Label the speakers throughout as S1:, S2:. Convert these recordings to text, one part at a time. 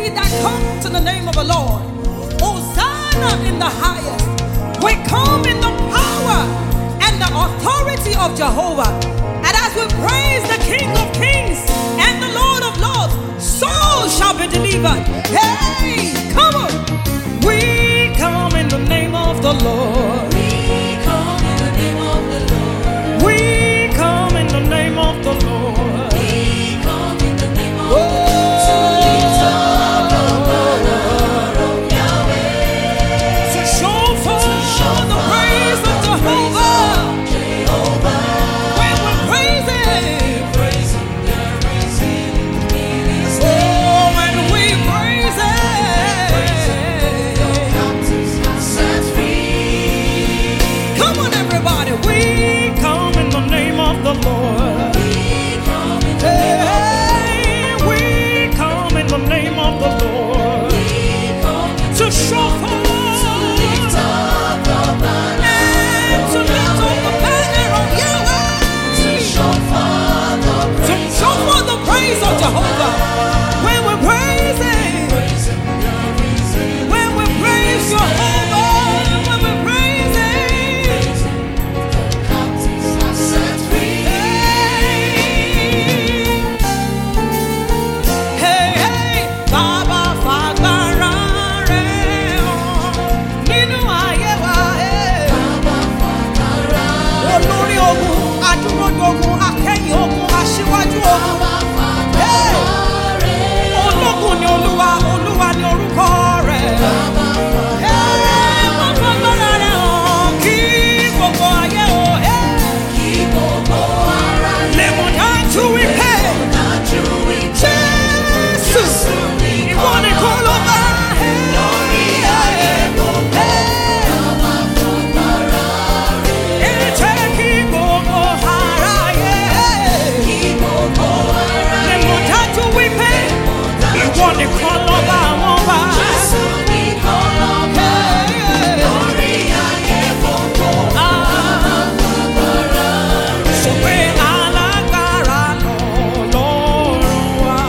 S1: he that comes in the name of the Lord. Hosanna in the highest. We come in the power and the authority of Jehovah. And as we praise the King of Kings and the Lord of Lords, souls shall be delivered. Hey, come on. We come in the name of the Lord.
S2: We come in the name of the Lord.
S1: We come in the name of the Lord.
S2: We come in the name of the Lord. To lift up the banner of Yahweh.
S1: To show forth the praise of Jehovah. When we praise Him.
S2: Praise Him, there is healing in His
S1: Oh,
S2: name.
S1: when we praise Him.
S2: Your captives are set free.
S1: Come on, everybody. We come in the name of the Lord.
S2: We come in the name of
S1: Hey, we come in the name of the Lord.
S2: We come in
S1: To show forth.
S2: to lift up the banner
S1: And to
S2: of
S1: lift up the
S2: Yahweh.
S1: banner of Yahweh.
S2: To show forth the
S1: To
S2: praise
S1: show forth the praise of Jehovah. When we praise Him.
S2: Praise Him, there is healing.
S1: When we praise Jehovah. When we praise Him.
S2: Praise Him, the captives are set free.
S1: Hey, hey, Baba fagbára rẹ̀ hàn nínú ayé wa. Olórí ogun, adúródogun, akẹ́yìn ogun, aṣíwájú ogun. Hey, ológun ni Olúwa, Olúwa ni orúkọ rẹ̀. Hey, wọ́n fagbára rẹ̀ hàn kí gbogbo ayé o. Hey,
S2: Kí gbogbo ara lè
S1: lèmọ̀ dájú wípé
S2: dájú wípé
S1: Jésù ìwọ nìkan ló bá.
S2: lórí ayé gbogbo bàbá fagbára rẹ̀.
S1: Jẹ́ kí gbogbo aráyé
S2: Kí gbogbo ara
S1: lè mọ̀ dájú wípé ìwọ nìkan lọ́ba àwọn bá.
S2: Jésù nìkan lọ́ba lórí ayé gbogbo bàbá fagbára rẹ̀.
S1: Sọ pé alágbára lọ́lọ́run wa.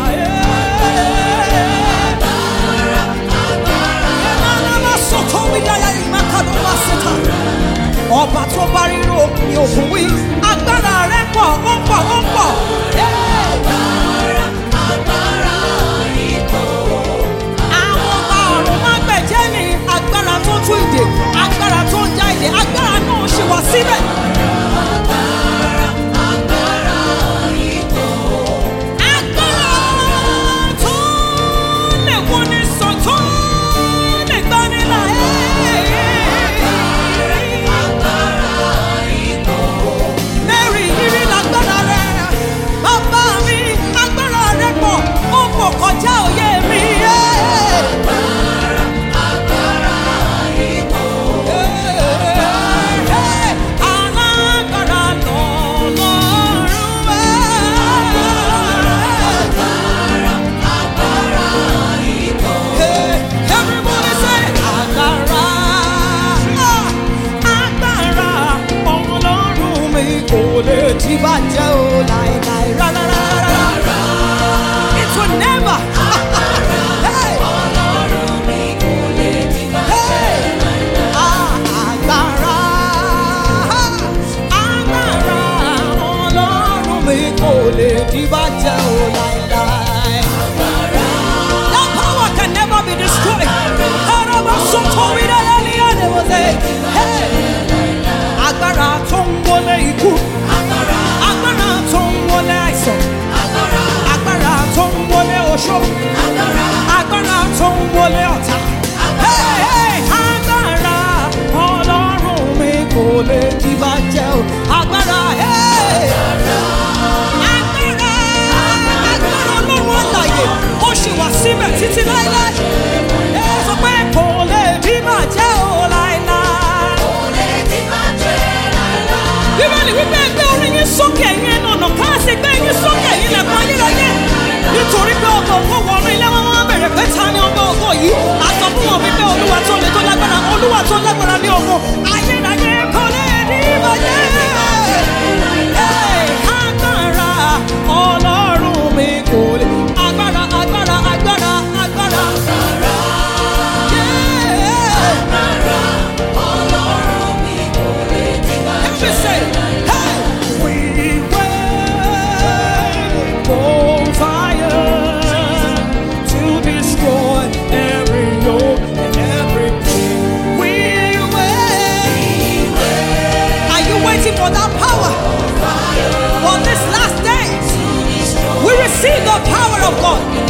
S1: Alábá sọ̀tọ̀ wí dáyà ìmákàdó wá síta. Ọba tó bá rírò òkun òkun wí. Agbára rẹ̀ pọ̀, ó pọ̀, ó pọ̀.
S2: Agbára ipò
S1: Àwọn ọba ọ̀run má gbẹ̀jẹ́ ni agbára tó tú ìdè, agbára tó ń já ìdè, agbára náà ṣì wà síbẹ̀.
S2: agbára ipò
S1: Agbára tó lè wọni sàn, tó lè gbani là.
S2: agbára ipò
S1: Mary ìrírí lágbára rẹ̀, bàbá mi agbára rẹ̀ pọ̀, ó pọ̀ kọjá òye mi.
S2: agbára ipò
S1: Alágbára lọ́lọ́run wa.
S2: agbára ipò
S1: Everybody say agbára, agbára Ọlọ́run mi kò lè dìbàjẹ́ o láéláé rárá. It will never. Hey,
S2: Ọlọ́run mi kò lè dìbàjẹ́
S1: agbára, agbára Ọlọ́run mi kò lè dìbàjẹ́ o láéláé. That power can never be destroyed. Agbára tó ń wọlé ikú, agbára tó ń wọlé àìsàn, agbára tó ń wọlé oṣó, agbára tó ń wọlé ọ̀tá. Agbára Ọlọ́run mi kò lè dìbàjẹ́ o. Agbára, agbára Ọlọ́run àlàyé, ó ṣì wà síbẹ̀ títí láéláé. Sọ pé kò lè dìbàjẹ́ o láéláé. receive the power of God.